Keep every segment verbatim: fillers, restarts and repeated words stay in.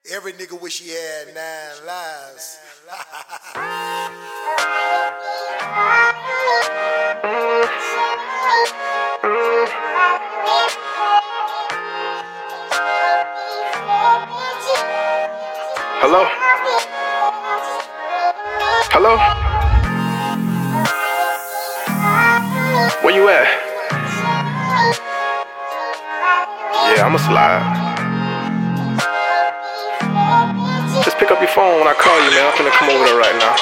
Every nigga wish he had nine lives. Hello? Hello? Where you at? Yeah, I'ma slide. Just pick up your phone when I call you, man. I'm finna come over there right now.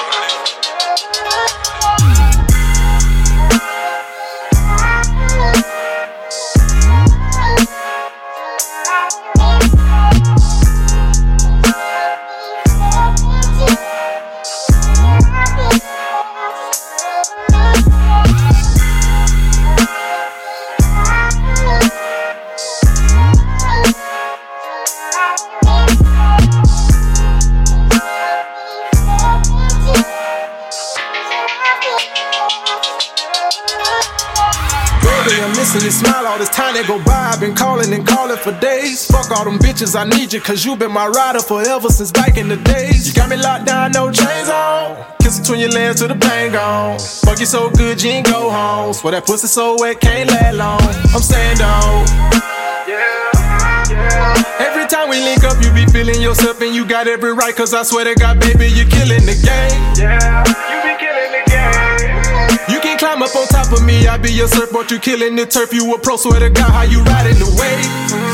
I'm missing your smile all this time that go by. I've been calling and calling for days. Fuck all them bitches, I need you, cause you been my rider forever since back in the days. You got me locked down, no chains on. Kiss between your legs till the pain gone. Fuck you so good, you ain't go home. Swear that pussy so wet, can't last long. I'm saying don't. Yeah, yeah. Every time we link up, you be feeling yourself and you got every right. Cause I swear to God, baby, you killing the game. Yeah, you be killing the game. You can climb up on top of me, I be your surfboard, you killing the turf. You a pro, swear to God, how you riding the wave.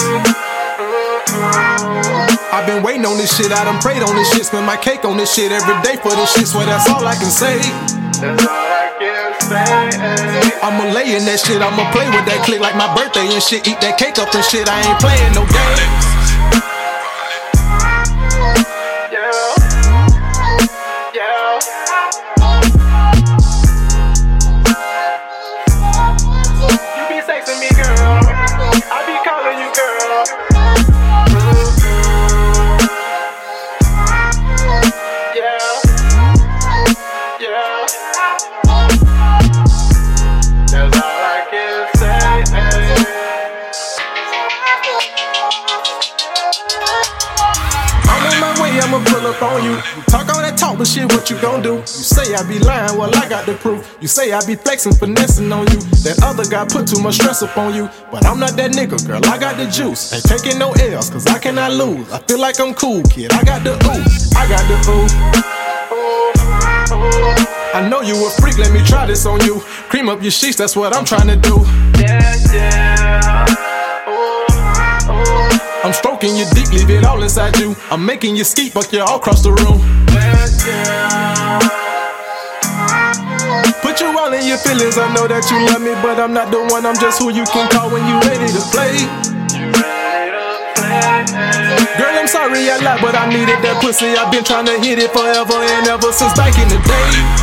I've been waiting on this shit, I done prayed on this shit. Spend my cake on this shit every day for this shit. Swear that's all I can say. That's all I can say. I'ma lay in that shit, I'ma play with that click like my birthday and shit. Eat that cake up and shit, I ain't playing no games. I'ma pull up on you. Talk all that talk, but shit, what you gon' do? You say I be lying, well I got the proof. You say I be flexing, finessing on you. That other guy put too much stress up on you. But I'm not that nigga, girl, I got the juice. Ain't taking no L's, cause I cannot lose. I feel like I'm cool, kid, I got the ooh. I got the ooh. I know you a freak, let me try this on you. Cream up your sheets, that's what I'm trying to do. Yeah, yeah. I'm stroking you deep, leave it all inside you. I'm making you skeet, buck you all across the room. Put you all in your feelings, I know that you love me, but I'm not the one, I'm just who you can call when you ready to play. Girl, I'm sorry I lied, but I needed that pussy. I've been trying to hit it forever and ever since back in the day.